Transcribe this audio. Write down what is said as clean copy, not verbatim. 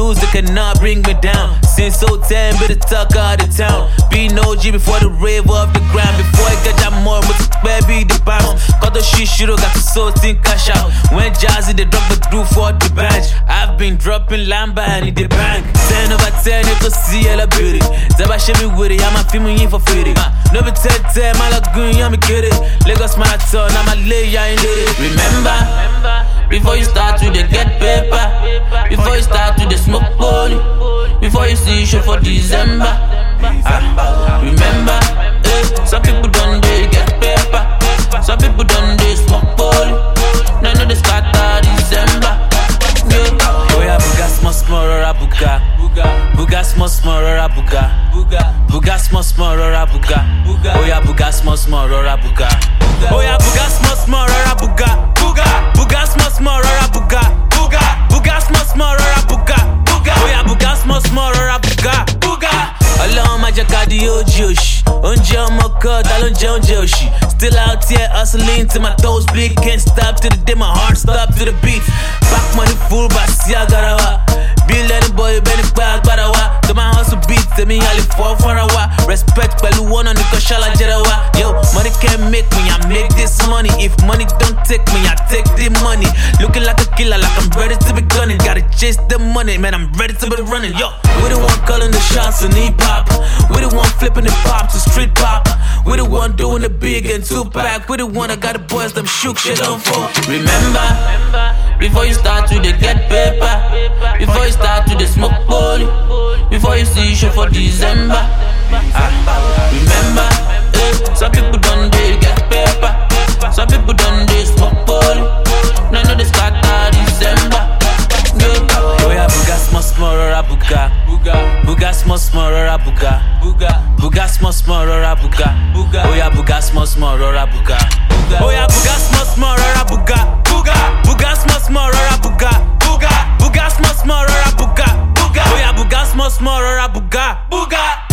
lose, they cannot bring me down. Since 010, better talk out of town. Be no G before the rave off the ground. Before I get that more, but baby the bounce. Got the shit, got the soul, think cash out. When Jazzy, they drop the groove for the bench. I've been dropping lamba and in the bank. 10 over 10, you can see all the beauty. Zaba shame me with it, I'm a film in for free. No be 10, my lagoon, I'm a kid. Lagos Marathon, I'm a lay, I ain't it. Remember, before you start to get paper, before you start to smoke poly, before you see show for December. Remember, some people don't they get paper, some people don't they smoke poly. None of the scatter December. Oh yeah, buga small or buga, buga small or buga, buga small or buga. Oh yeah, buga small or buga. Oh yeah, buga small or buga, buga small or buga, buga small or buga. Oh yeah, buga small or buga. Alone my jakadi ojoshi, onje omoko talonje onjoshi. Still out here hustling till my toes big, can't stop till the day my heart stop to the beat. Back money full, but see I got a be letting boy benny back, but I wa. To my hustle beat, tell me I live for a while. Respect, pelu one on the koshala jerawa. Yo, money can't make me, I make this money. If money don't take me, I take the money. Looking like a killer, like I'm ready to be gunning. Gotta chase the money, man, I'm ready to be running. Yo, we the one calling the shots in hip hop. We the one flipping the pop to street pop. We the one doing the big and 2-pack. We the one that got the boys, them shook shit on for. Remember, before you start to get paper, before you start to smoke poly, before you see show for December. Remember, some people don't they get paper, some people don't they smoke poly. None of the scatter December. Oh yeah, buga small or buga, buga small or buga, buga small or buga. Oh yeah, buga small or buga. Oh yeah, buga small or buga, buga small or buga, buga small or buga. Oh yeah, buga small or buga.